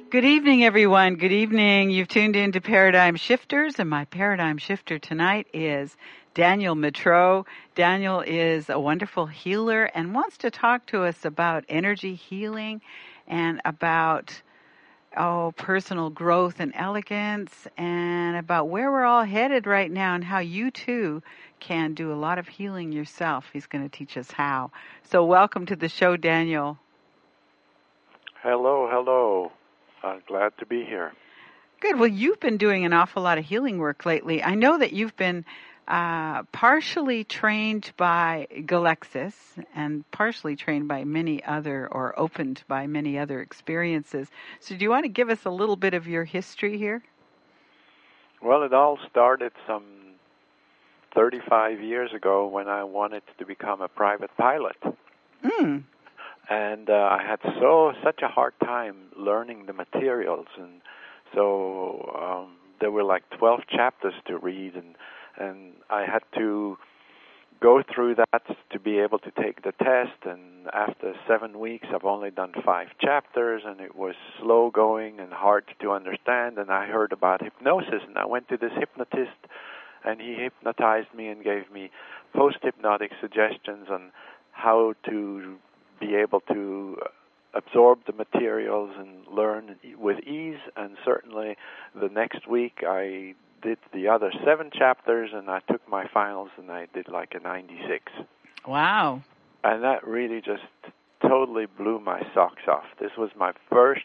Good evening, everyone. Good evening. You've tuned in to Paradigm Shifters, and my Paradigm Shifter tonight is Daniel Mitro. Daniel is a wonderful healer and wants to talk to us about energy healing and about personal growth and elegance and about where we're all headed right now and how you too can do a lot of healing yourself. He's going to teach us how. So welcome to the show, Daniel. Hello. I'm glad to be here. Good. Well, you've been doing an awful lot of healing work lately. I know that you've been partially trained by Galexis and partially trained by many other, or opened by many other experiences. So do you want to give us a little bit of your history here? Well, it all started some 35 years ago when I wanted to become a private pilot. And I had such a hard time learning the materials, and so there were like 12 chapters to read, and I had to go through that to be able to take the test. And after 7 weeks, I've only done 5 chapters, and it was slow going and hard to understand. And I heard about hypnosis, and I went to this hypnotist, and he hypnotized me and gave me post-hypnotic suggestions on how to be able to absorb the materials and learn with ease. And certainly the next week I did the other 7 chapters, and I took my finals, and I did like a 96. Wow. And that really just totally blew my socks off. This was my first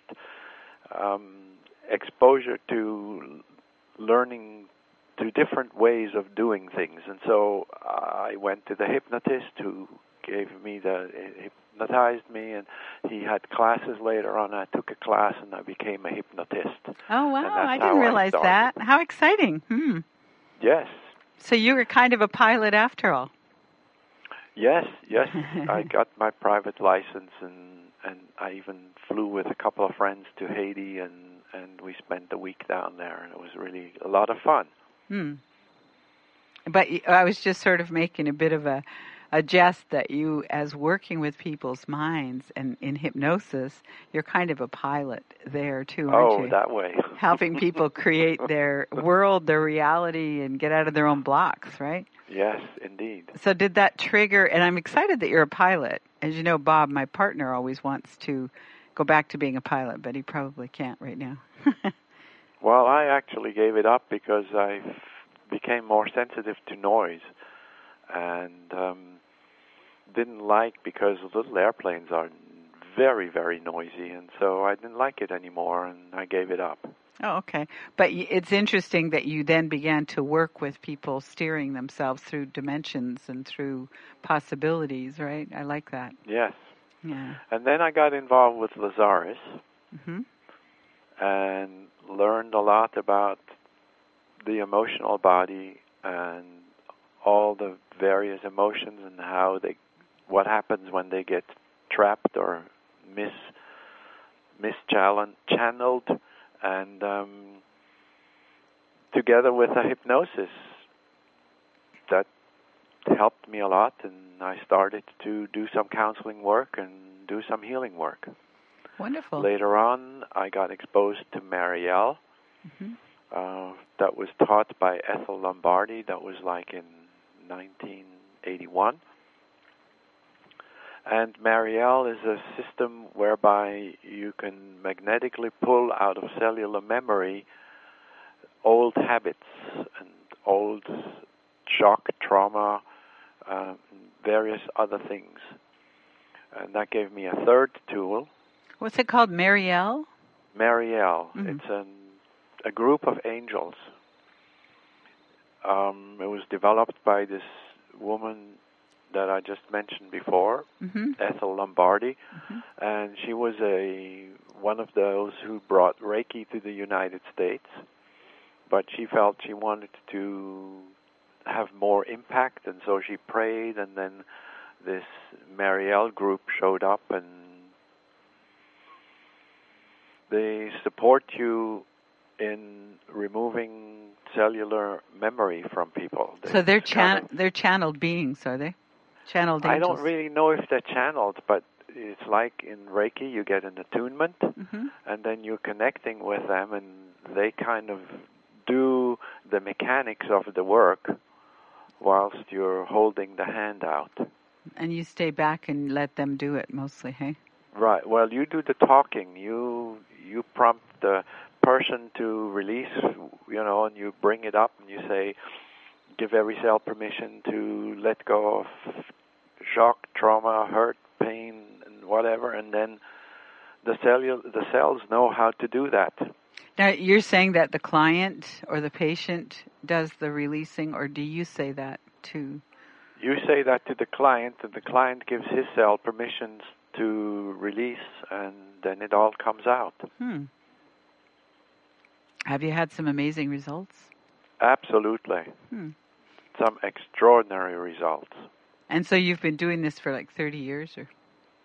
exposure to learning to different ways of doing things. And so I went to the hypnotist who hypnotized me, and he had classes later on. I took a class, and I became a hypnotist. Oh, wow. I didn't realize that. How exciting. Yes. So you were kind of a pilot after all. Yes. I got my private license, and I even flew with a couple of friends to Haiti, and we spent a week down there, and it was really a lot of fun. But I was just sort of making a bit of a jest that you, as working with people's minds and in hypnosis, you're kind of a pilot there too, aren't you? Oh, that way. Helping people create their world, their reality, and get out of their own blocks, right? Yes, indeed. So did that trigger, and I'm excited that you're a pilot. As you know, Bob, my partner, always wants to go back to being a pilot, but he probably can't right now. Well, I actually gave it up because I became more sensitive to noise, and didn't like, because little airplanes are very, very noisy, and so I didn't like it anymore, and I gave it up. Oh, okay. But it's interesting that you then began to work with people steering themselves through dimensions and through possibilities, right? I like that. Yes. Yeah. And then I got involved with Lazarus and learned a lot about the emotional body and all the various emotions and what happens when they get trapped or channeled, and together with a hypnosis that helped me a lot, and I started to do some counseling work and do some healing work. Wonderful. Later on, I got exposed to Marielle. That was taught by Ethel Lombardi. That was like in 1981. And Marielle is a system whereby you can magnetically pull out of cellular memory old habits and old shock, trauma, various other things. And that gave me a third tool. What's it called, Marielle? Marielle. It's a group of angels. It was developed by this woman that I just mentioned before, Ethel Lombardi, and she was one of those who brought Reiki to the United States, but she felt she wanted to have more impact, and so she prayed, and then this Marielle group showed up, and they support you in removing cellular memory from people. So they're channeled beings, are they? Channeled angels. I don't really know if they're channeled, but it's like in Reiki, you get an attunement, and then you're connecting with them, and they kind of do the mechanics of the work whilst you're holding the hand out. And you stay back and let them do it mostly, hey? Right. Well, you do the talking. You prompt the person to release, and you bring it up and you say, give every cell permission to let go of shock, trauma, hurt, pain, and whatever, and then the cells know how to do that. Now, you're saying that the client or the patient does the releasing, or do you say that too? You say that to the client, and the client gives his cell permissions to release, and then it all comes out. Have you had some amazing results? Absolutely. Some extraordinary results. And so you've been doing this for like 30 years, or?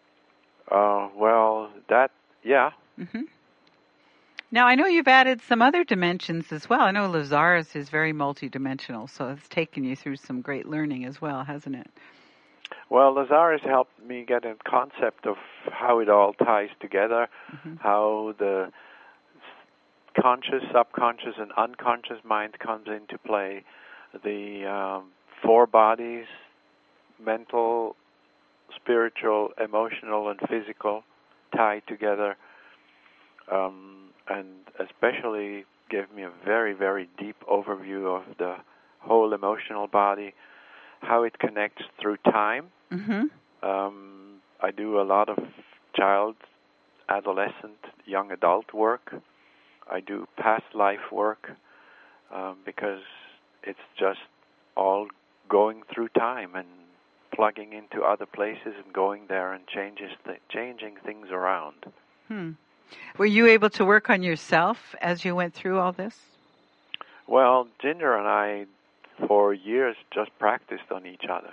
Yeah. Now, I know you've added some other dimensions as well. I know Lazarus is very multidimensional, so it's taken you through some great learning as well, hasn't it? Well, Lazarus helped me get a concept of how it all ties together, how the conscious, subconscious, and unconscious mind comes into play, the 4 bodies, mental, spiritual, emotional, and physical, tied together, and especially gave me a very, very deep overview of the whole emotional body, how it connects through time. I do a lot of child, adolescent, young adult work. I do past life work because it's just all going through time and plugging into other places and going there and changing things around. Were you able to work on yourself as you went through all this? Well, Ginger and I, for years, just practiced on each other.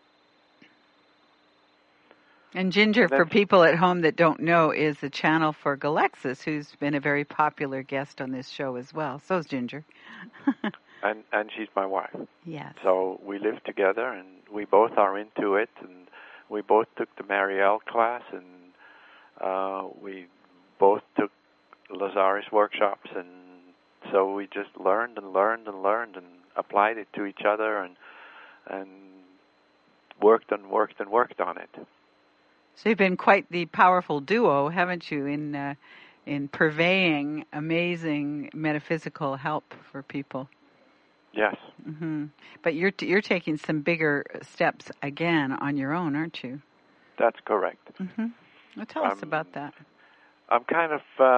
And Ginger, for people at home that don't know, is the channel for Galexis, who's been a very popular guest on this show as well. So is Ginger. And she's my wife. Yes. So we live together, and we both are into it, and we both took the Marielle class, and we both took Lazarus workshops, and so we just learned and applied it to each other, and worked on it. So you've been quite the powerful duo, haven't you, in purveying amazing metaphysical help for people? Yes. But you're taking some bigger steps again on your own, aren't you? That's correct. Well, tell us about that. I'm kind of,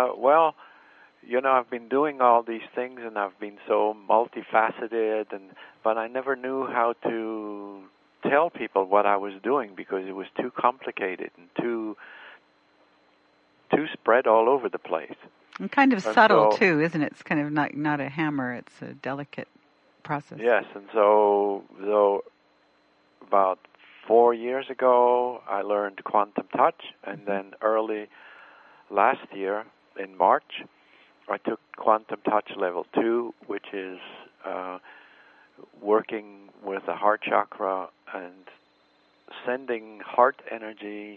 I've been doing all these things, and I've been so multifaceted, but I never knew how to tell people what I was doing because it was too complicated and too spread all over the place. And kind of subtle, too, isn't it? It's kind of not a hammer, it's a delicate process. Yes, and so about 4 years ago, I learned quantum touch, and then early last year, in March, I took quantum touch level 2, which is working with the heart chakra and sending heart energy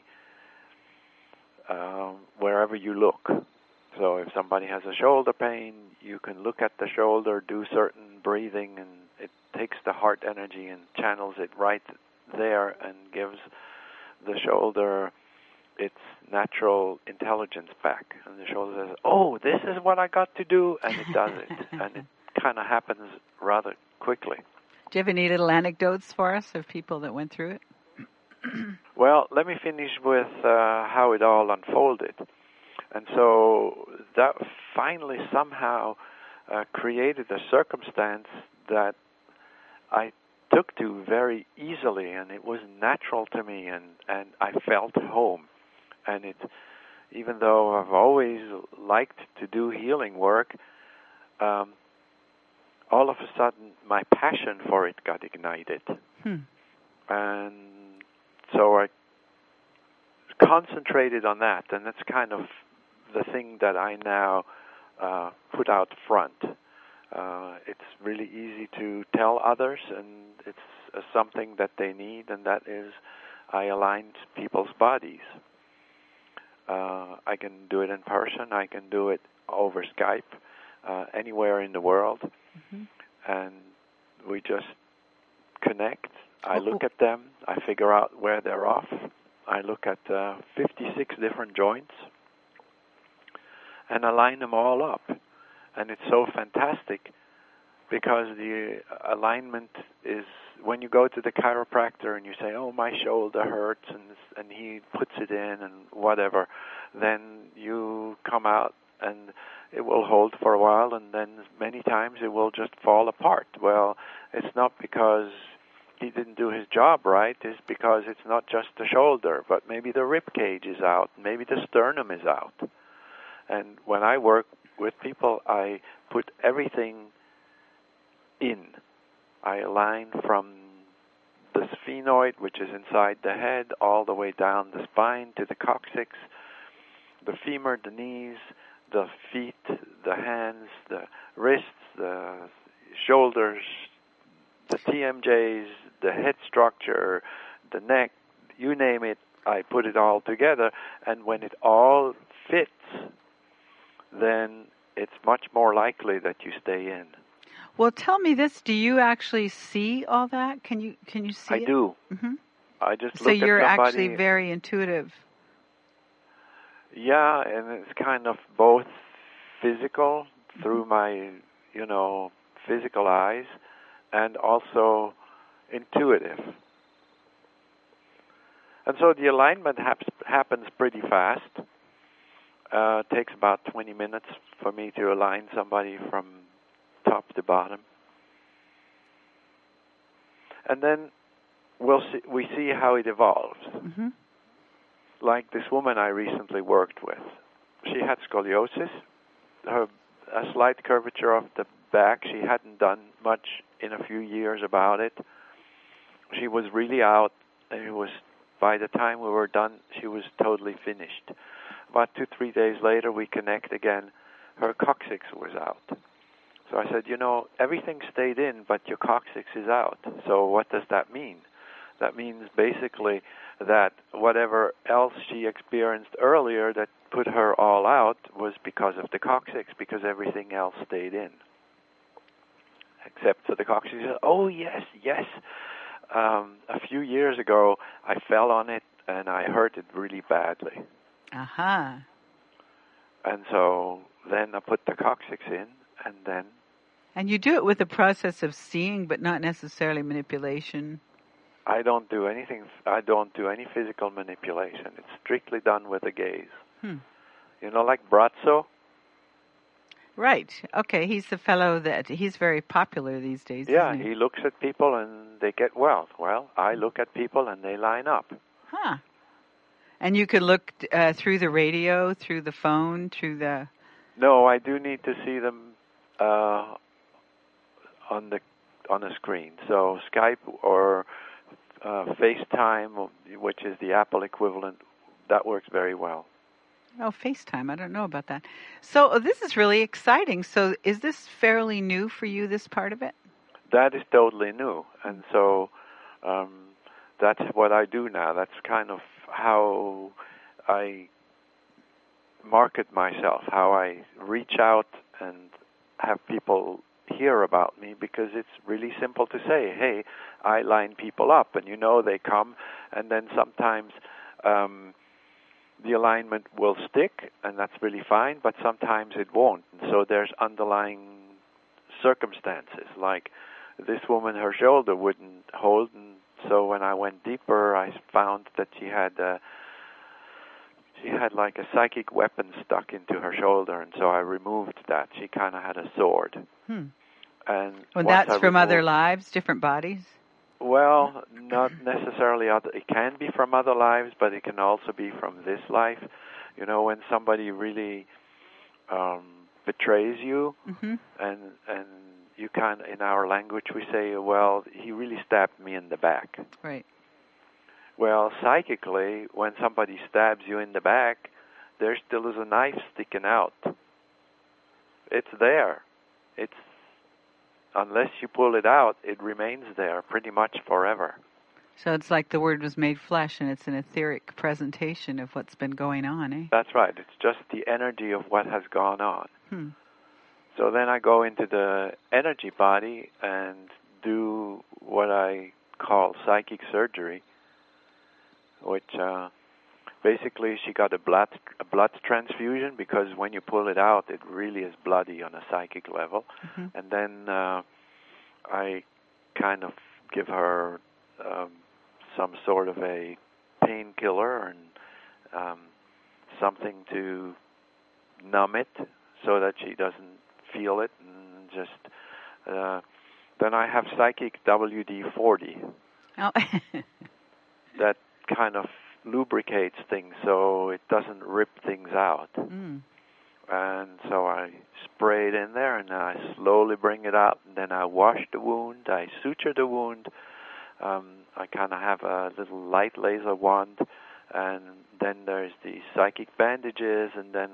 wherever you look. So if somebody has a shoulder pain, you can look at the shoulder, do certain breathing, and it takes the heart energy and channels it right there and gives the shoulder its natural intelligence back. And the shoulder says, oh, this is what I got to do, and it does it. And it kind of happens rather quickly. Do you have any little anecdotes for us of people that went through it? Well, let me finish with how it all unfolded. And so that finally somehow created a circumstance that I took to very easily, and it was natural to me, and I felt home. And even though I've always liked to do healing work, all of a sudden my passion for it got ignited. And so I concentrated on that, and that's kind of the thing that I now put out front. It's really easy to tell others, and it's something that they need, and that is I aligned people's bodies. I can do it in person. I can do it over Skype, anywhere in the world. Mm-hmm. And we just connect. I look at them. I figure out where they're off. I look at 56 different joints, and I line them all up. And it's so fantastic because the alignment is, when you go to the chiropractor and you say, oh, my shoulder hurts, and he puts it in and whatever, then you come out and it will hold for a while, and then many times it will just fall apart. Well, it's not because he didn't do his job right. It's because it's not just the shoulder, but maybe the rib cage is out, maybe the sternum is out. And when I work with people, I put everything in. I align from the sphenoid, which is inside the head, all the way down the spine to the coccyx, the femur, the knees, the feet, the hands, the wrists, the shoulders, the TMJs, the head structure, the neck, you name it, I put it all together. And when it all fits, then it's much more likely that you stay in. Well, tell me this: do you actually see all that? Can you see I it? do. Mm-hmm. I just so look at somebody. So you're actually very intuitive. Yeah, and it's kind of both physical through my, physical eyes, and also intuitive. And so the alignment happens pretty fast. Takes about 20 minutes for me to align somebody from top to bottom. And then we see how it evolves. Mm-hmm. Like this woman I recently worked with. She had scoliosis, a slight curvature of the back. She hadn't done much in a few years about it. She was really out, and by the time we were done, she was totally finished. About 2-3 days later, we connect again. Her coccyx was out. So I said, everything stayed in, but your coccyx is out. So what does that mean? That means basically that whatever else she experienced earlier that put her all out was because of the coccyx, because everything else stayed in. Except for the coccyx. She said, oh, yes. A few years ago, I fell on it, and I hurt it really badly. Uh-huh. And so then I put the coccyx in, and then... And you do it with the process of seeing, but not necessarily manipulation. I don't do anything. I don't do any physical manipulation. It's strictly done with the gaze. Like Brazzo? Right. Okay, he's the fellow he's very popular these days. Yeah, isn't he? He looks at people and they get well. Well, I look at people and they line up. Huh. And you could look through the radio, through the phone, through the... No, I do need to see them on a screen. So Skype or FaceTime, which is the Apple equivalent, that works very well. Oh, FaceTime. I don't know about that. So this is really exciting. So is this fairly new for you, this part of it? That is totally new. And so that's what I do now. That's kind of how I market myself, how I reach out and have people hear about me, because it's really simple to say, hey, I line people up, and they come, and then sometimes the alignment will stick, and that's really fine, but sometimes it won't. And so there's underlying circumstances, like this woman, her shoulder wouldn't hold, and so when I went deeper, I found that she had like a psychic weapon stuck into her shoulder, and so I removed that. She kind of had a sword. And that's from other lives, different bodies? Well, not necessarily other. It can be from other lives, but it can also be from this life. When somebody really betrays you, and you can, in our language, we say, well, he really stabbed me in the back. Right. Well, psychically, when somebody stabs you in the back, there still is a knife sticking out. It's there. Unless you pull it out, it remains there pretty much forever. So it's like the Word was made flesh, and it's an etheric presentation of what's been going on, eh? That's right. It's just the energy of what has gone on. Hmm. So then I go into the energy body and do what I call psychic surgery, which basically she got a blood transfusion, because when you pull it out, it really is bloody on a psychic level. Mm-hmm. And then I kind of give her some sort of a painkiller and something to numb it so that she doesn't feel it, and just then I have psychic WD-40 Oh. that kind of lubricates things so it doesn't rip things out. Mm. And so I spray it in there, and I slowly bring it out, and then I wash the wound, I suture the wound. I kind of have a little light laser wand, and then there's the psychic bandages, and then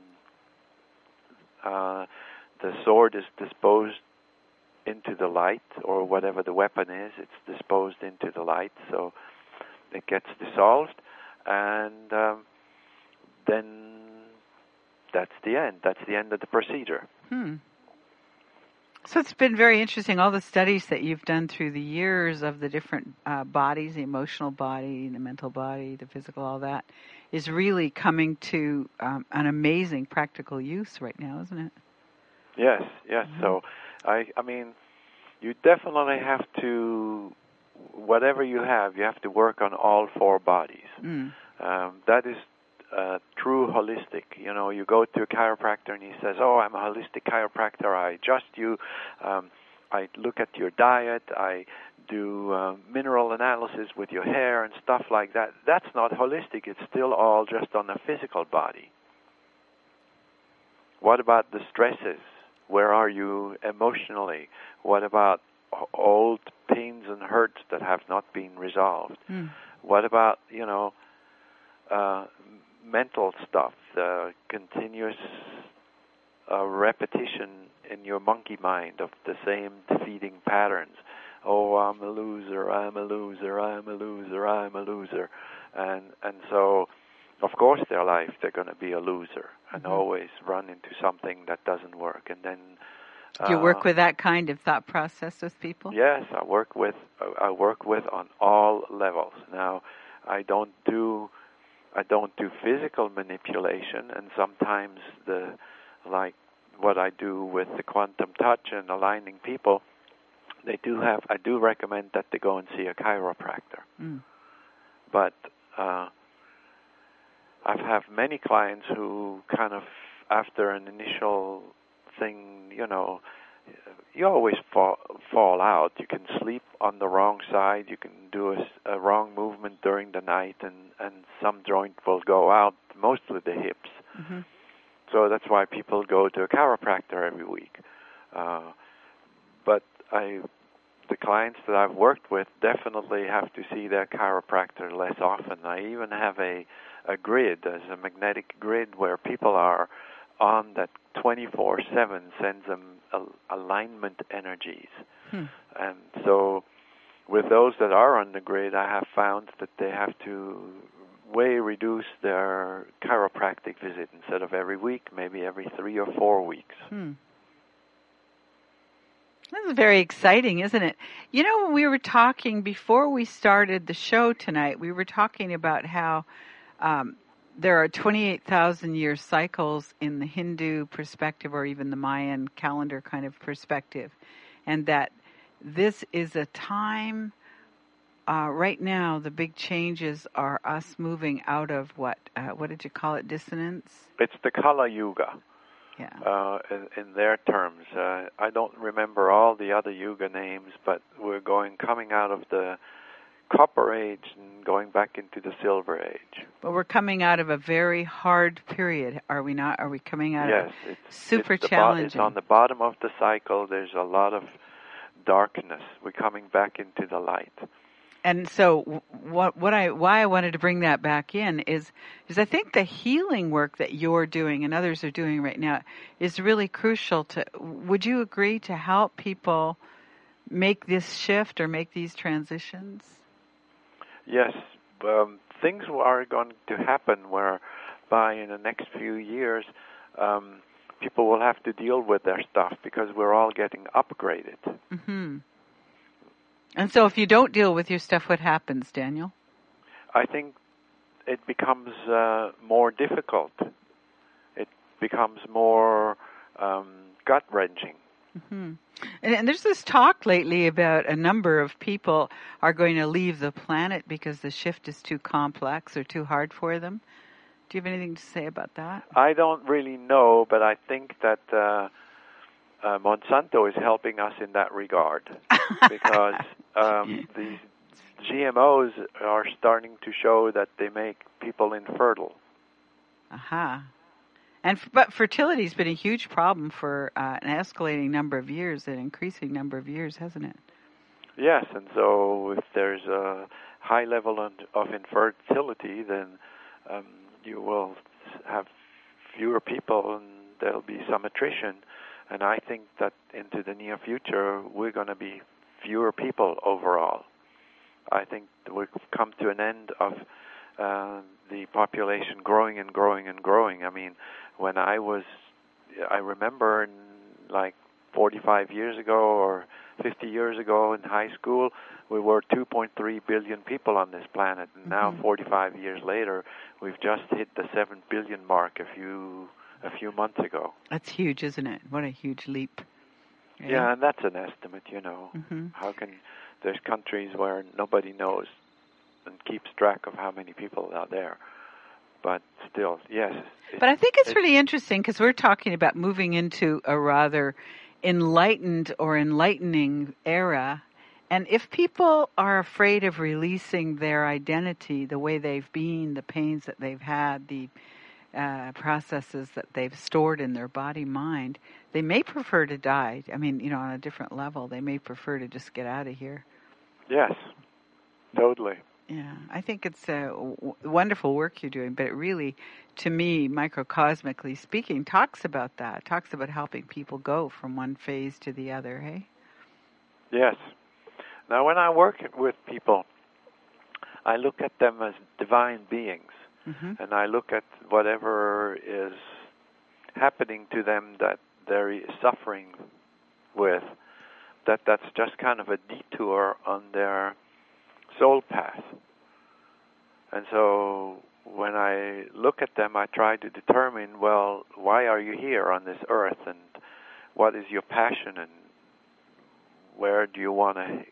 the sword is disposed into the light, or whatever the weapon is, it's disposed into the light, so it gets dissolved, and then that's the end. That's the end of the procedure. So it's been very interesting, all the studies that you've done through the years of the different bodies, the emotional body, the mental body, the physical, all that, is really coming to an amazing practical use right now, isn't it? Yes. Mm-hmm. So, I mean, you definitely have to, whatever you have to work on all four bodies. That is true holistic. You know, you go to a chiropractor and he says, "Oh, I'm a holistic chiropractor. I adjust you. I look at your diet. I do mineral analysis with your hair and stuff like that." That's not holistic. It's still all just on the physical body. What about the stresses? Where are you emotionally? What about old pains and hurts that have not been resolved? What about, mental stuff, the continuous repetition in your monkey mind of the same defeating patterns? Oh, I'm a loser, I'm a loser, I'm a loser, I'm a loser. And so, of course, their life, they're going to be a loser and always run into something that doesn't work. And then do you work with that kind of thought process with people? Yes, I work with on all levels. Now, I don't do physical manipulation, and sometimes like what I do with the quantum touch and aligning people, I do recommend that they go and see a chiropractor. But I've had many clients who kind of, after an initial thing, you always fall out. You can sleep on the wrong side. You can do a wrong movement during the night, and some joint will go out, mostly the hips. So that's why people go to a chiropractor every week. But the clients that I've worked with definitely have to see their chiropractor less often. I even have a grid, there's a magnetic grid where people are on that 24/7, sends them alignment energies. And so with those that are on the grid, I have found that they have to way reduce their chiropractic visit. Instead of every week, maybe every 3 or 4 weeks. This is very exciting, isn't it? When we were talking before we started the show tonight, we were talking about how there are 28,000-year cycles in the Hindu perspective, or even the Mayan calendar kind of perspective, and that this is a time, right now, the big changes are us moving out of what did you call it, dissonance? It's the Kala Yuga. Yeah. In their terms. I don't remember all the other Yuga names, but we're coming out of the Copper Age and going back into the Silver Age. But we're coming out of a very hard period, are we not? Are we coming out of it? Super challenging. It's on the bottom of the cycle. There's a lot of darkness. We're coming back into the light. And so why I wanted to bring that back in is I think the healing work that you're doing and others are doing right now is really crucial would you agree, to help people make this shift or make these transitions? Yes, things are going to happen whereby in the next few years, people will have to deal with their stuff because we're all getting upgraded. Mm-hmm. And so if you don't deal with your stuff, what happens, Daniel? I think it becomes more difficult. It becomes more gut-wrenching. Mm-hmm. And there's this talk lately about a number of people are going to leave the planet because the shift is too complex or too hard for them. Do you have anything to say about that? I don't really know, but I think that Monsanto is helping us in that regard because these GMOs are starting to show that they make people infertile. Aha. But fertility has been a huge problem for an escalating number of years, an increasing number of years, hasn't it? Yes, and so if there's a high level of infertility, then you will have fewer people and there'll be some attrition. And I think that into the near future, we're going to be fewer people overall. I think we've come to an end of the population growing and growing and growing. I mean, when I remember like 45 years ago or 50 years ago in high school, we were 2.3 billion people on this planet. And now, 45 years later, we've just hit the 7 billion mark a few months ago. That's huge, isn't it? What a huge leap. Right? Yeah, and that's an estimate, Mm-hmm. There's countries where nobody knows and keeps track of how many people are there. But still, yes. But I think it's really interesting because we're talking about moving into a rather enlightened or enlightening era. And if people are afraid of releasing their identity, the way they've been, the pains that they've had, the processes that they've stored in their body-mind, they may prefer to die. I mean, on a different level, they may prefer to just get out of here. Yes, totally. Yeah, I think it's wonderful work you're doing, but it really, to me, microcosmically speaking, talks about that, talks about helping people go from one phase to the other, hey? Yes. Now, when I work with people, I look at them as divine beings, and I look at whatever is happening to them that they're suffering with, that's just kind of a detour on their soul path. And so when I look at them, I try to determine, well, why are you here on this earth, and what is your passion, and where do you want to,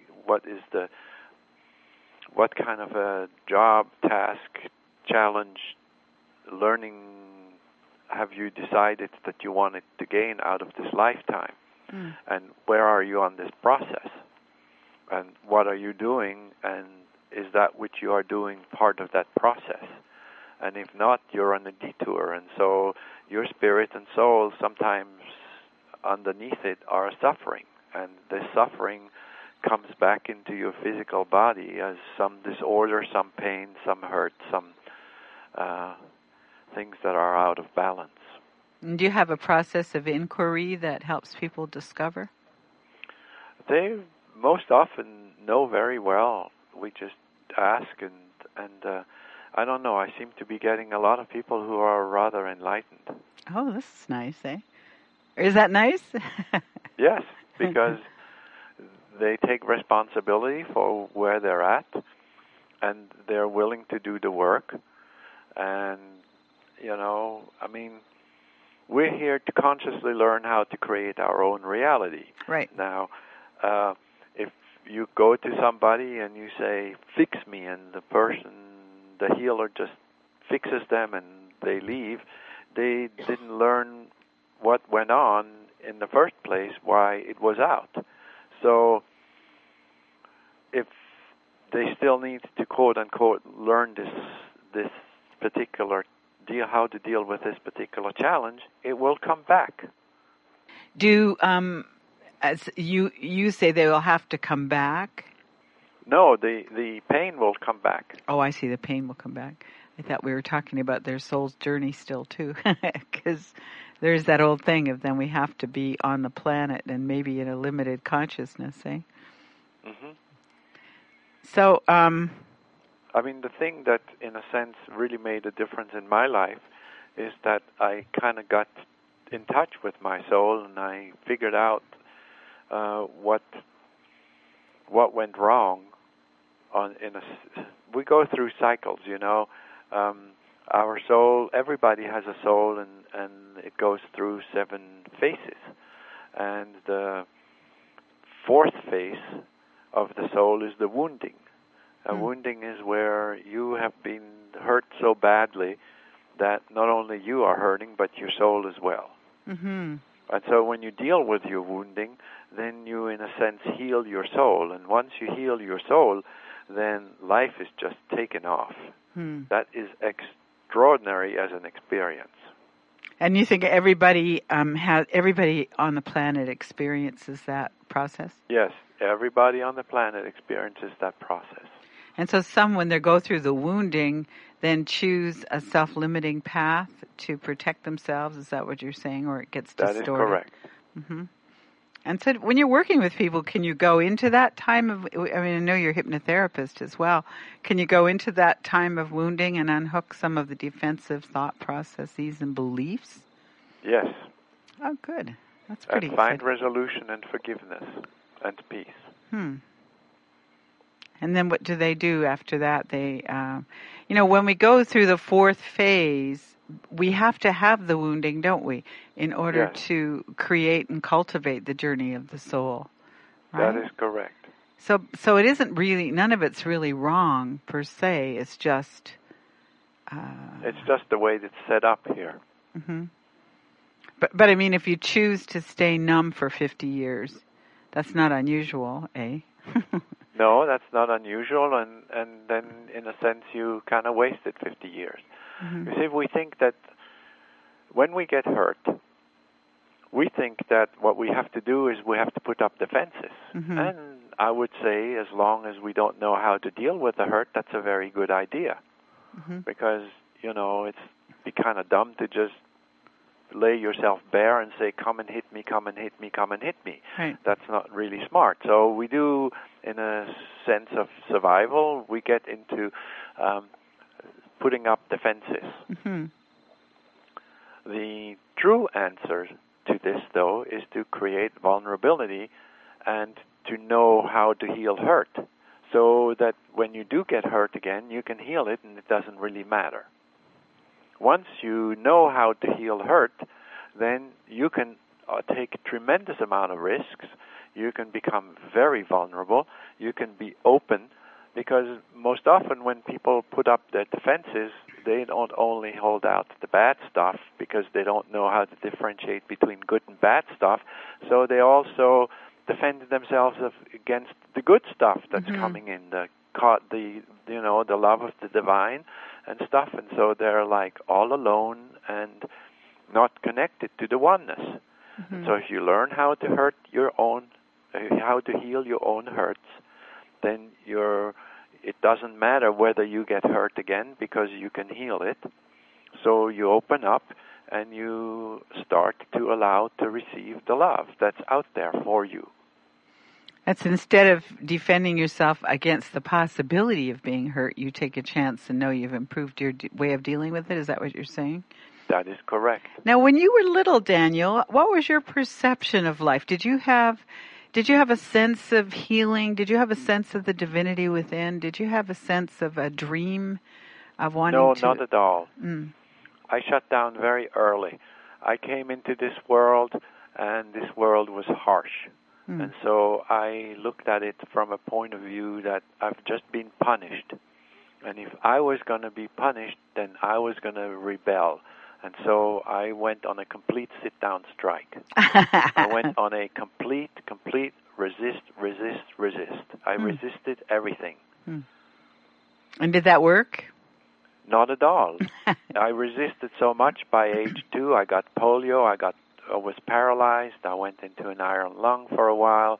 what kind of a job, task, challenge, learning have you decided that you wanted to gain out of this lifetime? And where are you on this process? And what are you doing, and is that which you are doing part of that process? And if not, you're on a detour. And so your spirit and soul, sometimes underneath it, are suffering. And this suffering comes back into your physical body as some disorder, some pain, some hurt, some things that are out of balance. And do you have a process of inquiry that helps people discover? They most often know very well. We just ask, and I don't know, I seem to be getting a lot of people who are rather enlightened. Oh, this is nice, eh? Is that nice? Yes, because they take responsibility for where they're at, and they're willing to do the work. And, I mean, we're here to consciously learn how to create our own reality. Right. Now, if you go to somebody and you say, fix me, and the healer just fixes them and they leave, they didn't learn what went on in the first place, why it was out. So if they still need to, quote-unquote, learn this particular deal, how to deal with this particular challenge, it will come back. Do as you say, they will have to come back? No, the pain will come back. Oh, I see. The pain will come back. I thought we were talking about their soul's journey still, too, because there's that old thing of then we have to be on the planet and maybe in a limited consciousness, eh? Mm-hmm. So, I mean, the thing that, in a sense, really made a difference in my life is that I kind of got in touch with my soul, and I figured out what went wrong. We go through cycles, you know. Our soul, everybody has a soul, and it goes through 7 phases. And the 4th phase of the soul is the wounding. Wounding is where you have been hurt so badly that not only you are hurting, but your soul as well. Mm-hmm. And so when you deal with your wounding, then you, in a sense, heal your soul. And once you heal your soul, then life is just taken off. That is extraordinary as an experience. And you think everybody everybody on the planet experiences that process? Yes, everybody on the planet experiences that process. And so some, when they go through the wounding, then choose a self-limiting path to protect themselves. Is that what you're saying? Or it gets distorted? That is correct. Mm-hmm. And so when you're working with people, can you go into that time of, I mean, I know you're a hypnotherapist as well. Can you go into that time of wounding and unhook some of the defensive thought processes and beliefs? Yes. Oh, good. That's pretty and find exciting. resolution and forgiveness and peace. And then what do they do after that? They, when we go through the 4th phase, we have to have the wounding, don't we, in order to create and cultivate the journey of the soul, right? That is correct. So it isn't really, none of it's really wrong per se. It's just... it's just the way it's set up here. Mm-hmm. But I mean, if you choose to stay numb for 50 years, that's not unusual, eh? No, that's not unusual, and then, in a sense, you kind of wasted 50 years. Mm-hmm. You see, we think that when we get hurt, we think that what we have to do is we have to put up defenses. Mm-hmm. And I would say, as long as we don't know how to deal with the hurt, that's a very good idea. Mm-hmm. Because, it'd be kind of dumb to just lay yourself bare and say, come and hit me, come and hit me, come and hit me. Right. That's not really smart. So we do, in a sense of survival, we get into putting up defenses. Mm-hmm. The true answer to this, though, is to create vulnerability and to know how to heal hurt, so that when you do get hurt again, you can heal it and it doesn't really matter. Once you know how to heal hurt, then you can take a tremendous amount of risks. You can become very vulnerable. You can be open, because most often when people put up their defenses, they don't only hold out the bad stuff because they don't know how to differentiate between good and bad stuff, so they also defend themselves against the good stuff that's coming in, the love of the divine and stuff, and so they're like all alone and not connected to the oneness. Mm-hmm. So if you learn how to how to heal your own hurts, then it doesn't matter whether you get hurt again, because you can heal it. So you open up and you start to allow to receive the love that's out there for you. That's instead of defending yourself against the possibility of being hurt, you take a chance and know you've improved your way of dealing with it. Is that what you're saying? That is correct. Now, when you were little, Daniel, what was your perception of life? Did you have a sense of healing? Did you have a sense of the divinity within? Did you have a sense of a dream of wanting to... No, not at all. I shut down very early. I came into this world, and this world was harsh. And so I looked at it from a point of view that I've just been punished. And if I was going to be punished, then I was going to rebel. And so I went on a complete sit-down strike. I went on a complete resist. I resisted everything. And did that work? Not at all. I resisted so much. By age 2, I got polio. I was paralyzed. I went into an iron lung for a while.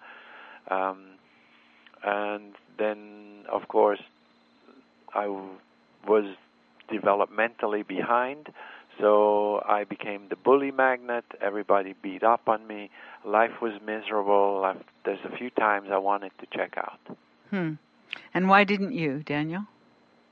And then, of course, I was developmentally behind. So I became the bully magnet. Everybody beat up on me. Life was miserable. There's a few times I wanted to check out. And why didn't you, Daniel?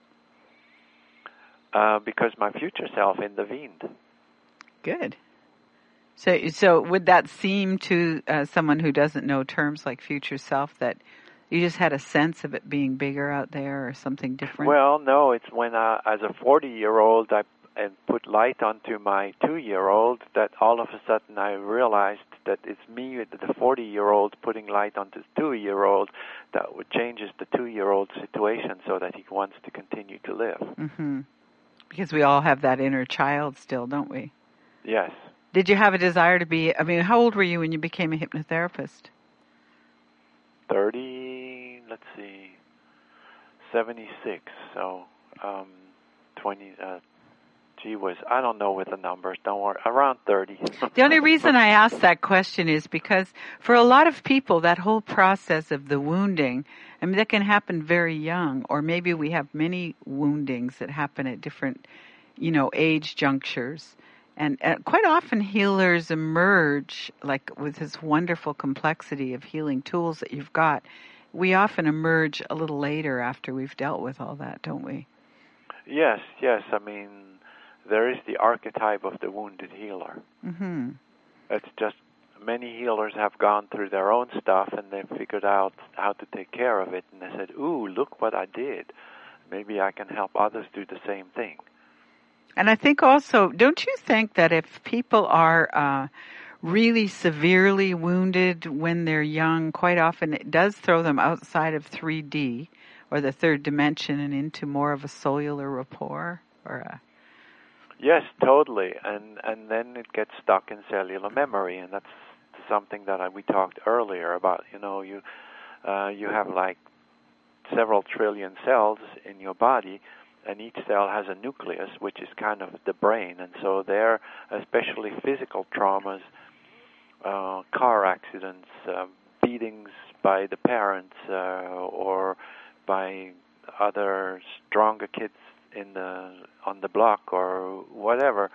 because my future self intervened. Good. So would that seem to someone who doesn't know terms like future self that you just had a sense of it being bigger out there or something different? Well, no, it's when as a 40-year-old I put light onto my 2-year-old that all of a sudden I realized that it's me, the 40-year-old, putting light onto the 2-year-old that changes the 2-year-old situation so that he wants to continue to live. Mm-hmm. Because we all have that inner child still, don't we? Yes. Did you have a desire to be, how old were you when you became a hypnotherapist? 76, so 20, I don't know with the numbers, don't worry, around 30. The only reason I ask that question is because for a lot of people, that whole process of the wounding, that can happen very young, or maybe we have many woundings that happen at different, age junctures. And quite often healers emerge, like with this wonderful complexity of healing tools that you've got. We often emerge a little later after we've dealt with all that, don't we? Yes. There is the archetype of the wounded healer. Mm-hmm. It's just many healers have gone through their own stuff and they've figured out how to take care of it. And they said, ooh, look what I did. Maybe I can help others do the same thing. And I think also, don't you think that if people are really severely wounded when they're young, quite often it does throw them outside of 3D or the third dimension and into more of a cellular rapport? Yes, totally. And then it gets stuck in cellular memory, and that's something that we talked earlier about. You have like several trillion cells in your body, and each cell has a nucleus, which is kind of the brain. And so there, especially physical traumas, car accidents, beatings by the parents, or by other stronger kids on the block or whatever,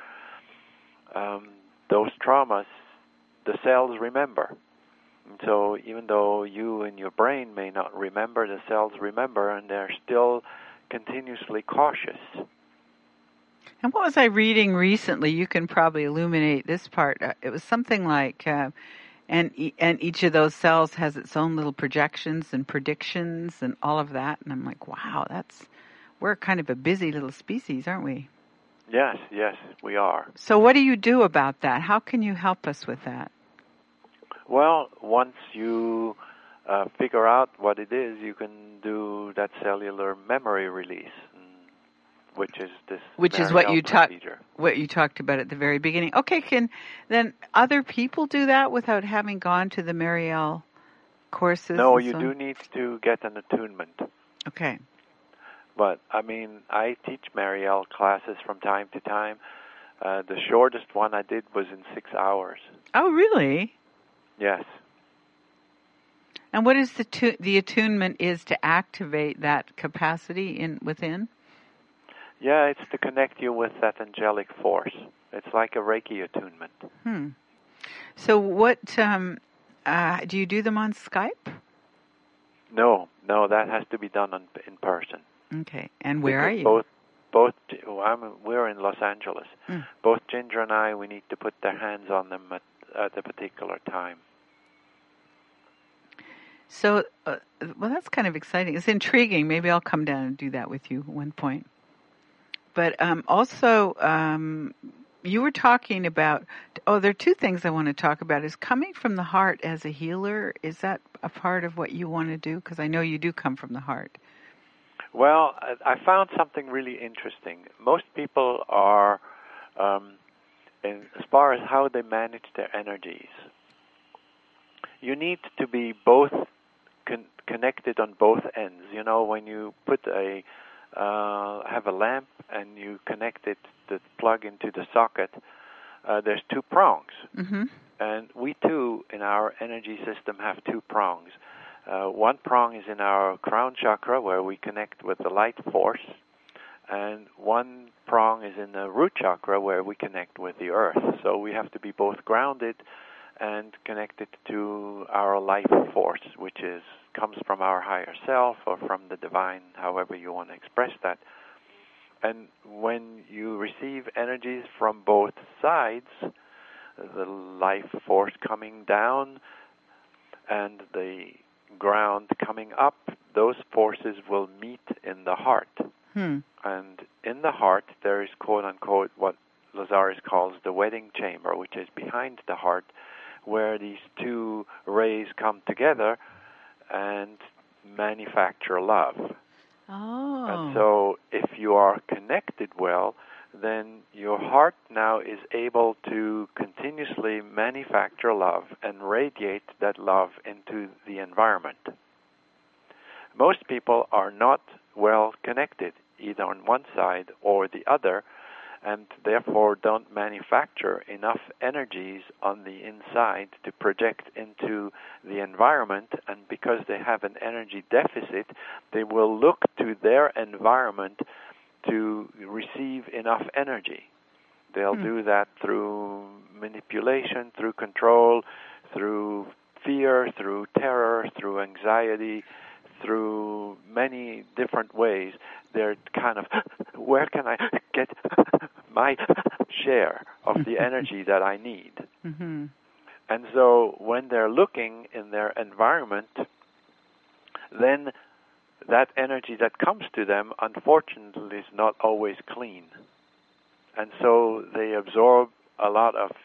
those traumas, the cells remember. And so even though you and your brain may not remember, the cells remember, and they're still continuously cautious. And what was I reading recently? You can probably illuminate this part. It was something like, and each of those cells has its own little projections and predictions and all of that. And I'm like, wow, we're kind of a busy little species, aren't we? Yes, we are. So what do you do about that? How can you help us with that? Well, once you figure out what it is, you can do that cellular memory release, which is what you talked about at the very beginning. Okay, can then other people do that without having gone to the Marielle courses? No, you do need to get an attunement. Okay. But, I teach Marielle classes from time to time. The shortest one I did was in 6 hours. Oh, really? Yes. And what is the attunement is to activate that capacity within? Yeah, it's to connect you with that angelic force. It's like a Reiki attunement. So what, do you do them on Skype? No, that has to be done in person. Okay, and where are you? We're in Los Angeles. Both Ginger and I, we need to put their hands on them at a particular time. So, well, that's kind of exciting. It's intriguing. Maybe I'll come down and do that with you at one point. But also, you were talking about, there are two things I want to talk about. Is coming from the heart as a healer, is that a part of what you want to do? Because I know you do come from the heart. Well, I found something really interesting. Most people are, as far as how they manage their energies, you need to be both connected on both ends. When you have a lamp and you connect it, the plug into the socket, there's two prongs. Mm-hmm. And we too, in our energy system, have two prongs. One prong is in our crown chakra, where we connect with the light force, and one prong is in the root chakra, where we connect with the earth. So we have to be both grounded and connected to our life force, which comes from our higher self or from the divine, however you want to express that. And when you receive energies from both sides, the life force coming down and the ground coming up, those forces will meet in the heart. And in the heart, there is, quote-unquote, what Lazarus calls the wedding chamber, which is behind the heart, where these two rays come together and manufacture love. Oh. And so if you are connected well, then your heart now is able to continuously manufacture love and radiate that love into the environment. Most people are not well connected, either on one side or the other, and therefore don't manufacture enough energies on the inside to project into the environment, and because they have an energy deficit, they will look to their environment to receive enough energy. They'll do that through manipulation, through control, through fear, through terror, through anxiety, through many different ways. They're kind of, where can I get my share of the energy that I need? Mm-hmm. And so when they're looking in their environment, then that energy that comes to them, unfortunately, is not always clean. And so they absorb a lot of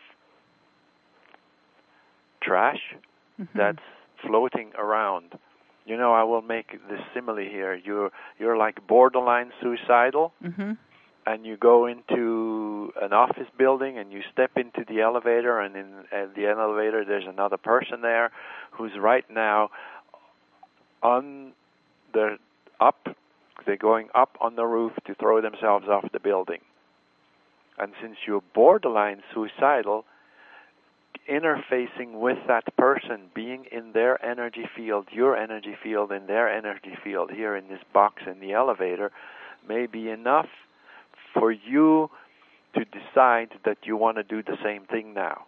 trash that's floating around. You know, I will make this simile here. You're like borderline suicidal, and you go into an office building and you step into the elevator, and in the elevator there's another person there who's right now on the they're going up on the roof to throw themselves off the building. And since you're borderline suicidal, interfacing with that person, being in their energy field, your energy field, and their energy field here in this box in the elevator, may be enough for you to decide that you want to do the same thing now.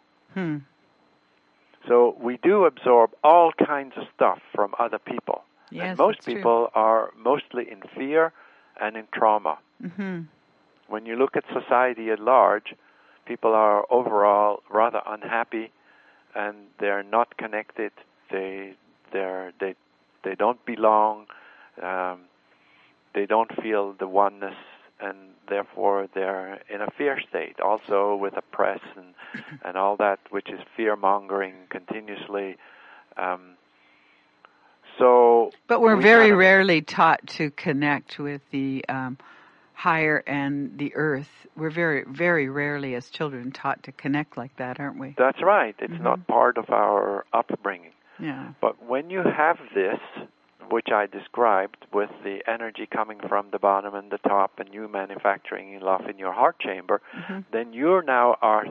So we do absorb all kinds of stuff from other people. Yes, and most people are mostly in fear and in trauma. When you look at society at large, people are overall rather unhappy, and they're not connected. They don't belong. They don't feel the oneness, and therefore they're in a fear state. Also with the press and all that, which is fear mongering continuously. But we're very rarely taught to connect with the higher and the earth. We're very, very rarely as children taught to connect like that, aren't we? That's right. It's not part of our upbringing. Yeah. But when you have this, which I described, with the energy coming from the bottom and the top, and you manufacturing love in your heart chamber, then you are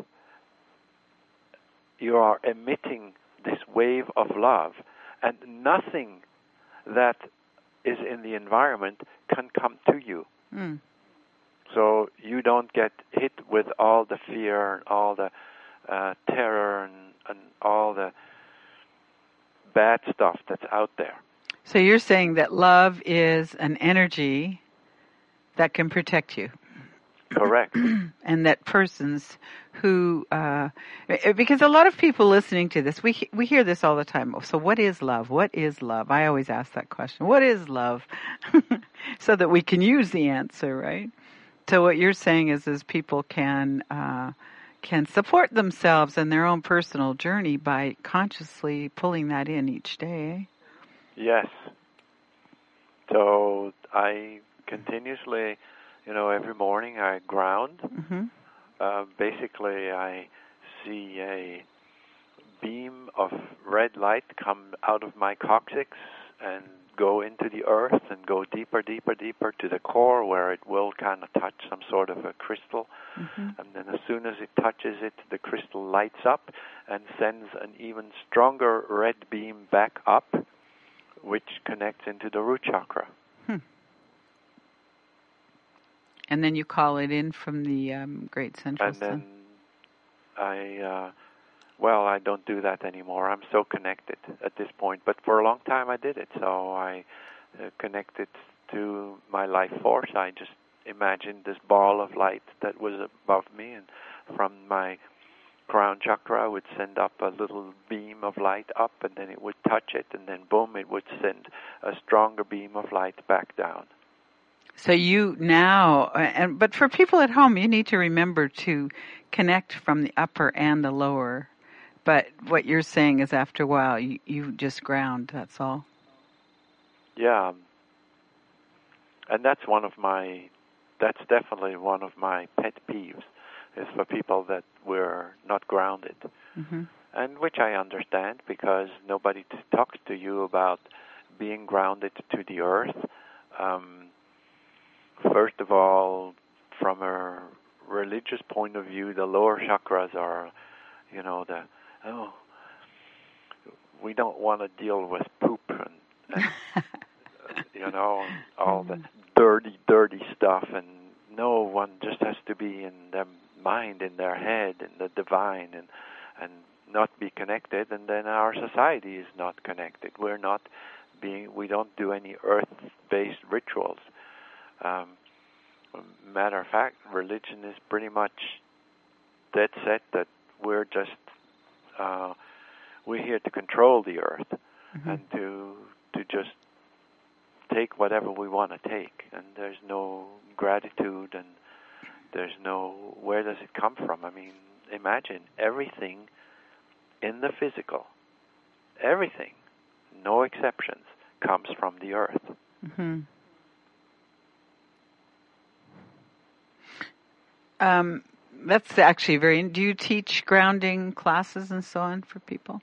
emitting this wave of love, and nothing that is in the environment can come to you. So you don't get hit with all the fear and all the terror and all the bad stuff that's out there. So you're saying that love is an energy that can protect you. Correct. And that persons who, because a lot of people listening to this, we hear this all the time. So what is love? What is love? I always ask that question. What is love? So that we can use the answer, right? So what you're saying is people can support themselves in their own personal journey by consciously pulling that in each day. Yes. So I continuously, every morning I ground. Basically, I see a beam of red light come out of my coccyx and go into the earth and go deeper, deeper, deeper to the core, where it will kind of touch some sort of a crystal. And then as soon as it touches it, the crystal lights up and sends an even stronger red beam back up, which connects into the root chakra. And then you call it in from the Great Central Sun. And then I don't do that anymore. I'm so connected at this point. But for a long time I did it. So I connected to my life force. I just imagined this ball of light that was above me, and from my crown chakra would send up a little beam of light up, and then it would touch it, and then boom, it would send a stronger beam of light back down. So you now, but for people at home, you need to remember to connect from the upper and the lower. But what you're saying is after a while, you just ground, that's all. Yeah. And that's definitely one of my pet peeves, is for people that were not grounded. Mm-hmm. And which I understand, because nobody talks to you about being grounded to the earth. First of all, from a religious point of view, the lower chakras are, we don't want to deal with poop and all the dirty stuff, and no one just has to be in their mind, in their head, in the divine, and not be connected, and then our society is not connected. We don't do any earth-based rituals. Matter of fact, religion is pretty much dead set that we're here to control the earth, mm-hmm. and to just take whatever we want to take, and there's no gratitude, and there's no, where does it come from? I mean, imagine everything in the physical, everything, no exceptions, comes from the earth. Mm-hmm. That's actually do you teach grounding classes and so on for people?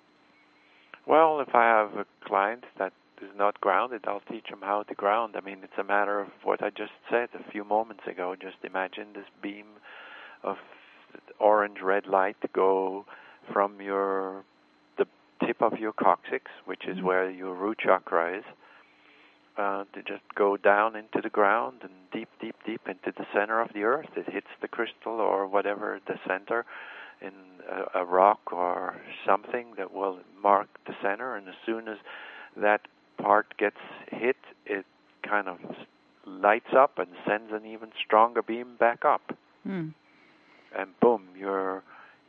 Well, if I have a client that is not grounded, I'll teach them how to ground. I mean, it's a matter of what I just said a few moments ago. Just imagine this beam of orange-red light go from the tip of your coccyx, which is mm-hmm. where your root chakra is, to just go down into the ground and deep into the center of the earth. It hits the crystal or whatever, the center, in a rock or something that will mark the center, and as soon as that part gets hit, it kind of lights up and sends an even stronger beam back up. Mm. And boom, you're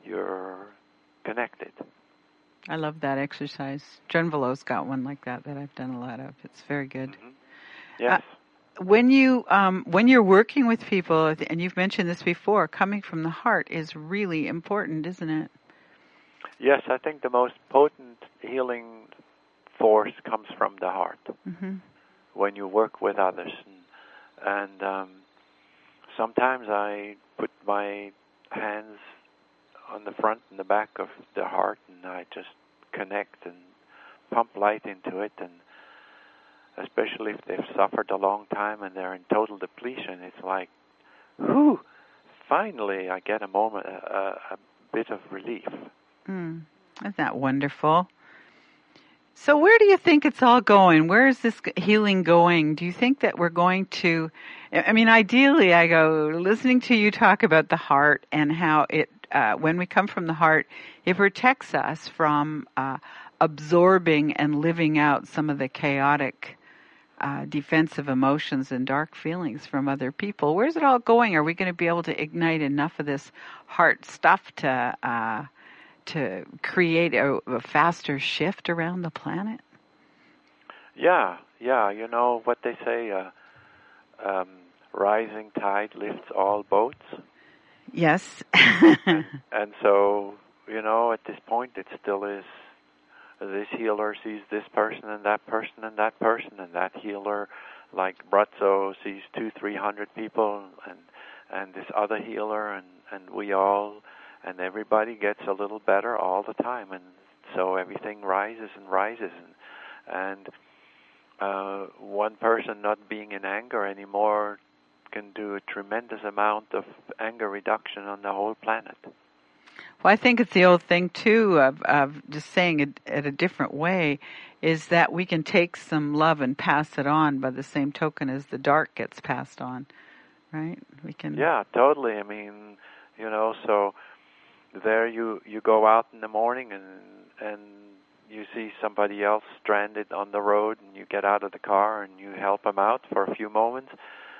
connected. I love that exercise. John Velo's got one like that I've done a lot of. It's very good. Mm-hmm. Yes. When you're working with people, and you've mentioned this before, coming from the heart is really important, isn't it? Yes, I think the most potent healing force comes from the heart. Mm-hmm. When you work with others, and sometimes I put my hands on the front and the back of the heart, and I just connect and pump light into it, and especially if they've suffered a long time and they're in total depletion, it's like, whew, finally I get a bit of relief. Isn't that wonderful? So where do you think it's all going? Where is this healing going? Do you think that we're going to, I mean, ideally I go listening to you talk about the heart and how it, when we come from the heart, it protects us from absorbing and living out some of the chaotic defensive emotions and dark feelings from other people. Where's it all going? Are we going to be able to ignite enough of this heart stuff to create a faster shift around the planet? Yeah. You know what they say, rising tide lifts all boats. Yes. and so, at this point, it still is. This healer sees this person and that person and that person, and that healer, like Brazzo, sees 200-300 people, and this other healer, and we all, and everybody gets a little better all the time, and so everything rises and rises, and one person not being in anger anymore can do a tremendous amount of anger reduction on the whole planet. Well, I think it's the old thing, too, of just saying it a different way, is that we can take some love and pass it on by the same token as the dark gets passed on, right? We can. Yeah, totally. I mean, so there you go out in the morning and you see somebody else stranded on the road, and you get out of the car and you help them out for a few moments,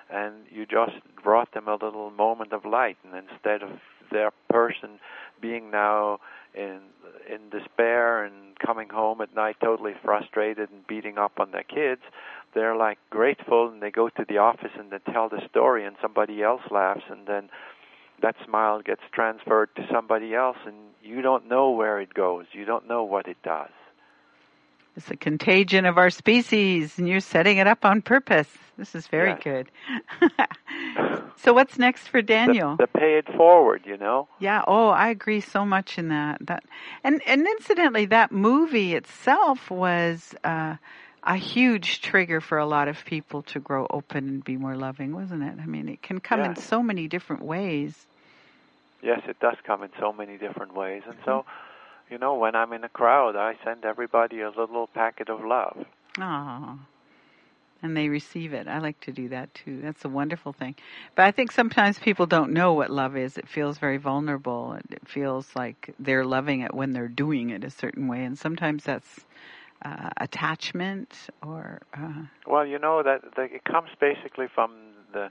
and you just brought them a little moment of light, and instead of their person being now in despair and coming home at night totally frustrated and beating up on their kids, they're like grateful, and they go to the office and they tell the story, and somebody else laughs, and then that smile gets transferred to somebody else, and you don't know where it goes. You don't know what it does. It's a contagion of our species, and you're setting it up on purpose. This is very good. So what's next for Daniel? The pay it forward, you know? Yeah, I agree so much in that. And incidentally, that movie itself was a huge trigger for a lot of people to grow open and be more loving, wasn't it? I mean, it can come in so many different ways. Yes, it does come in so many different ways. And so, you know, when I'm in a crowd, I send everybody a little packet of love. Oh, and they receive it. I like to do that too. That's a wonderful thing. But I think sometimes people don't know what love is. It feels very vulnerable. It feels like they're loving it when they're doing it a certain way. And sometimes that's attachment or... Well, you know, that it comes basically from the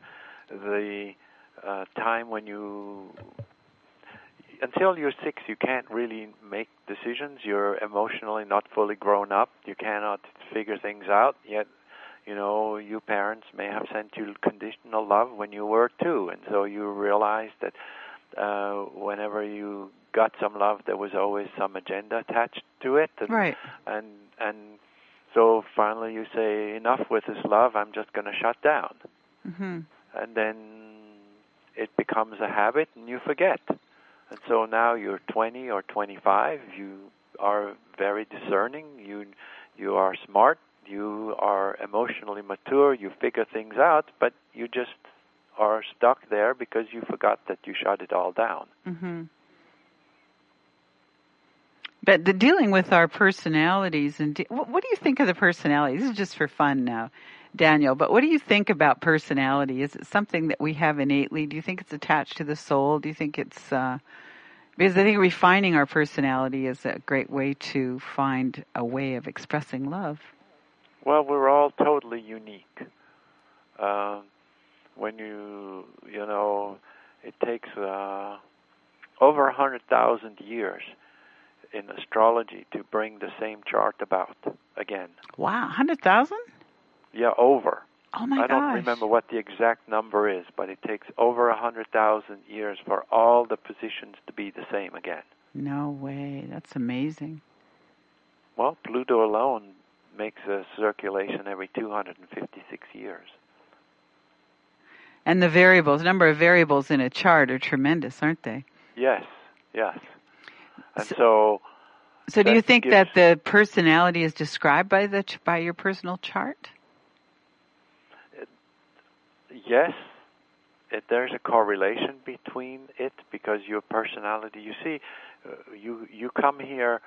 time when you... Until you're 6, you can't really make decisions. You're emotionally not fully grown up. You cannot figure things out. Yet, you know, you parents may have sent you conditional love when you were 2. And so you realize that whenever you got some love, there was always some agenda attached to it. And, right. And so finally you say, enough with this love, I'm just going to shut down. Mm-hmm. And then it becomes a habit and you forget. And so now you're 20 or 25, you are very discerning, you are smart, you are emotionally mature, you figure things out, but you just are stuck there because you forgot that you shut it all down. Mm-hmm. But the dealing with our personalities, and what do you think of the personality? This is just for fun now, Daniel, but what do you think about personality? Is it something that we have innately? Do you think it's attached to the soul? Do you think it's... because I think refining our personality is a great way to find a way of expressing love. Well, we're all totally unique. When you know, it takes over 100,000 years in astrology to bring the same chart about again. Wow, 100,000? Yeah, over. Oh my gosh. I don't remember what the exact number is, but it takes over 100,000 years for all the positions to be the same again. No way. That's amazing. Well, Pluto alone makes a circulation every 256 years. And the variables, number of variables in a chart are tremendous, aren't they? Yes. And so do you think that the personality is described by your personal chart? Yes, there's a correlation between it because your personality. You see, you come here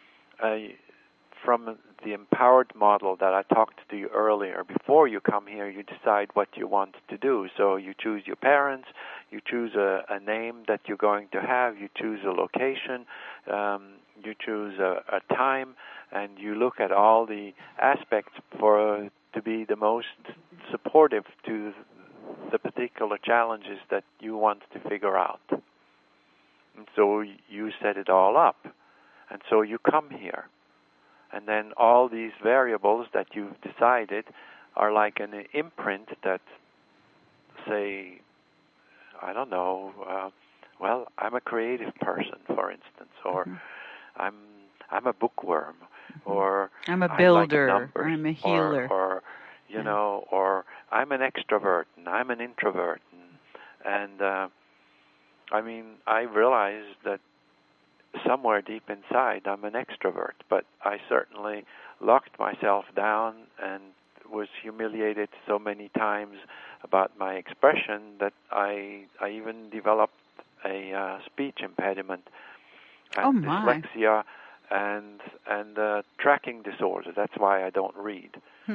from the empowered model that I talked to you earlier. Before you come here, you decide what you want to do. So you choose your parents, you choose a name that you're going to have, you choose a location, you choose a time, and you look at all the aspects to be the most supportive to the particular challenges that you want to figure out. And so you set it all up. And so you come here. And then all these variables that you've decided are like an imprint that say, I don't know, well, I'm a creative person, for instance, or I'm a bookworm, or I'm a builder, I like numbers, or I'm a healer. Or you know, or I'm an extrovert, and I'm an introvert. And I mean, I realize that somewhere deep inside I'm an extrovert, but I certainly locked myself down and was humiliated so many times about my expression that I even developed a speech impediment and dyslexia and tracking disorder. That's why I don't read.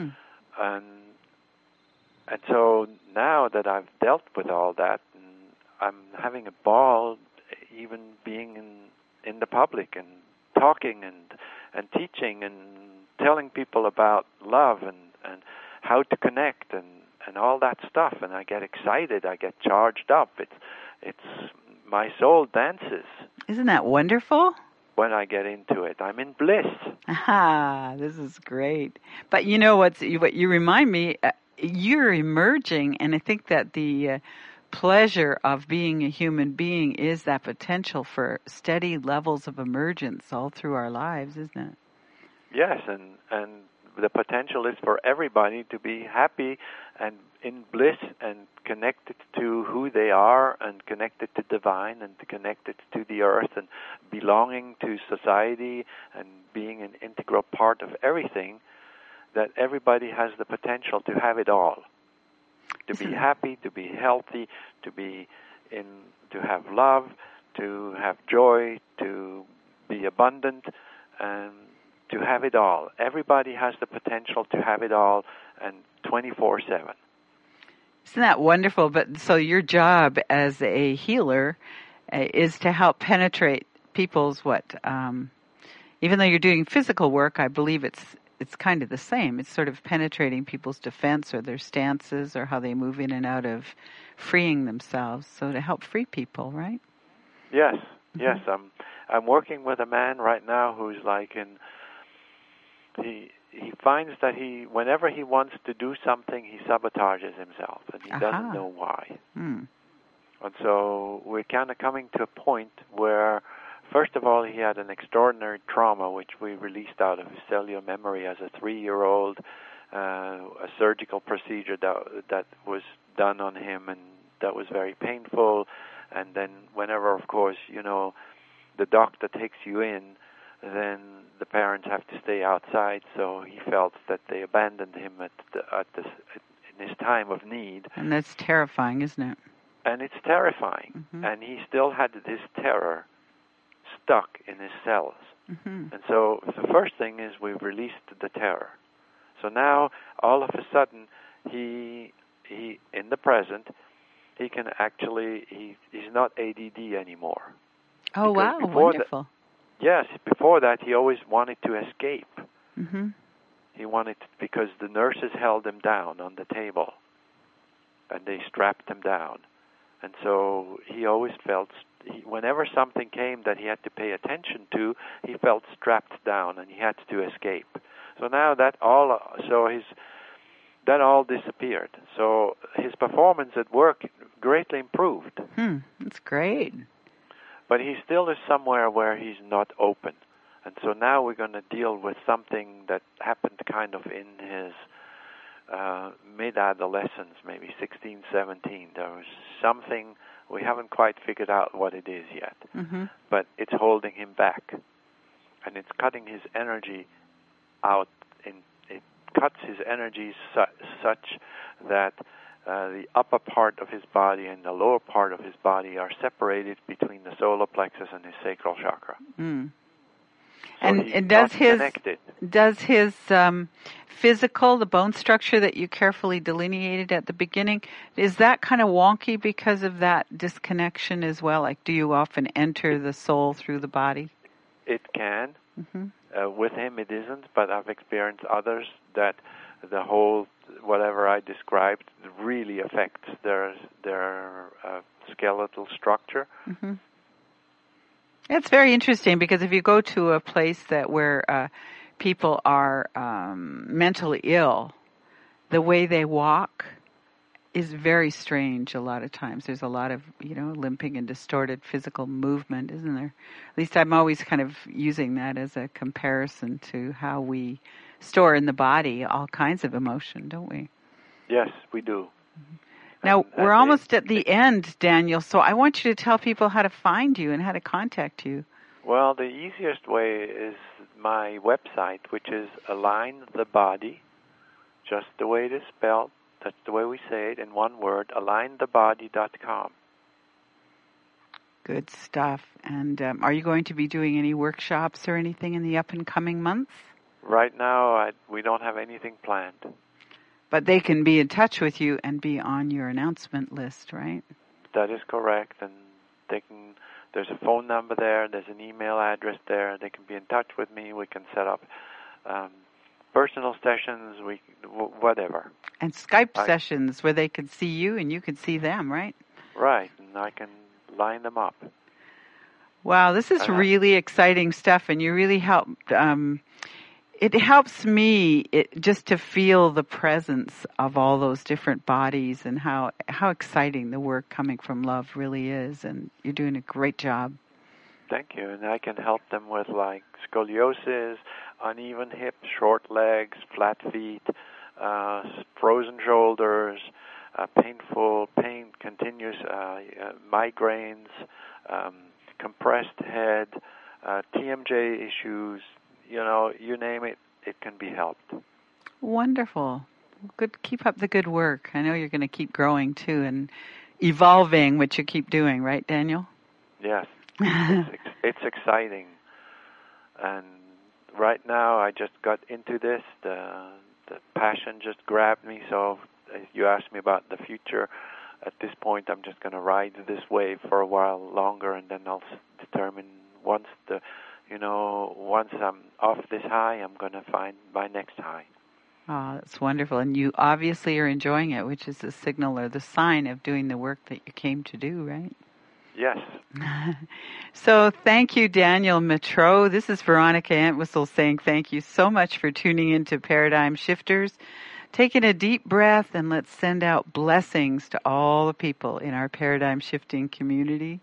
And so now that I've dealt with all that, and I'm having a ball even being in the public and talking and teaching and telling people about love and how to connect and all that stuff, and I get excited, I get charged up. It's my soul dances. Isn't that wonderful? When I get into it, I'm in bliss. Ah, this is great. But you know what you remind me, you're emerging, and I think that the pleasure of being a human being is that potential for steady levels of emergence all through our lives, isn't it? Yes, and the potential is for everybody to be happy and in bliss and connected to who they are and connected to divine and connected to the earth and belonging to society and being an integral part of everything, that everybody has the potential to have it all. To be happy, to be healthy, to have love, to have joy, to be abundant, and to have it all. Everybody has the potential to have it all, and 24/7. Isn't that wonderful? But so your job as a healer is to help penetrate people's even though you're doing physical work, I believe it's kind of the same. It's sort of penetrating people's defense or their stances or how they move in and out of freeing themselves. So to help free people, right? Yes, yes. I'm working with a man right now who's like he finds that whenever he wants to do something, he sabotages himself, and he doesn't know why. And so we're kind of coming to a point where, first of all, he had an extraordinary trauma, which we released out of his cellular memory as a 3-year-old, a surgical procedure that was done on him, and that was very painful. And then whenever, of course, the doctor takes you in, then the parents have to stay outside. So he felt that they abandoned him in his time of need. And that's terrifying, isn't it? And it's terrifying. And he still had this terror stuck in his cells. And so the first thing is we've released the terror. So now, all of a sudden, he in the present, he can actually, he's not ADD anymore. Oh, wow, wonderful. Yes, before that he always wanted to escape. He wanted because the nurses held him down on the table, and they strapped him down. And so he always felt, whenever something came that he had to pay attention to, he felt strapped down and he had to escape. So now that all disappeared. So his performance at work greatly improved. That's great. But he still is somewhere where he's not open. And so now we're going to deal with something that happened kind of in his mid-adolescence, maybe 16, 17. There was something, we haven't quite figured out what it is yet, but it's holding him back. And it's cutting his energy out. It cuts his energy such that the upper part of his body and the lower part of his body are separated between the solar plexus and his sacral chakra. So and does his physical, the bone structure that you carefully delineated at the beginning, is that kind of wonky because of that disconnection as well? Like, do you often enter the soul through the body? It can. With him it isn't, but I've experienced others that the whole, whatever I described, really affects their skeletal structure. It's very interesting because if you go to a place where people are mentally ill, the way they walk is very strange a lot of times. There's a lot of, limping and distorted physical movement, isn't there? At least I'm always kind of using that as a comparison to how we store in the body all kinds of emotion, don't we? Yes, we do. Now, we're almost at the end, Daniel, so I want you to tell people how to find you and how to contact you. Well, the easiest way is my website, which is Align the Body, just the way it is spelled. That's the way we say it in one word, alignthebody.com. Good stuff. And are you going to be doing any workshops or anything in the up-and-coming months? Right now, we don't have anything planned. But they can be in touch with you and be on your announcement list, right? That is correct. And there's a phone number there, there's an email address there. They can be in touch with me. We can set up personal sessions, whatever. And Skype sessions where they could see you and you could see them, right? Right, and I can line them up. Wow, this is really exciting stuff, and you really help. It helps me just to feel the presence of all those different bodies and how exciting the work coming from love really is, and you're doing a great job. Thank you, and I can help them with like scoliosis, uneven hips, short legs, flat feet, frozen shoulders, continuous migraines, compressed head, TMJ issues. You name it, it can be helped. Wonderful. Good. Keep up the good work. I know you're going to keep growing too and evolving, which you keep doing, right, Daniel? Yes. It's exciting. And right now I just got into this. The passion just grabbed me. So you asked me about the future. At this point, I'm just going to ride this wave for a while longer, and then I'll determine once I'm off this high, I'm going to find my next high. Oh, that's wonderful. And you obviously are enjoying it, which is the signal or the sign of doing the work that you came to do, right? Yes. So thank you, Daniel Mitro. This is Veronica Entwistle saying thank you so much for tuning into Paradigm Shifters. Taking a deep breath, and let's send out blessings to all the people in our paradigm shifting community.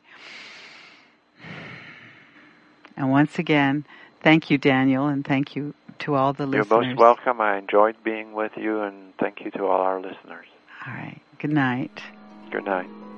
And once again, thank you, Daniel, and thank you to all the listeners. You're most welcome. I enjoyed being with you, and thank you to all our listeners. All right. Good night. Good night.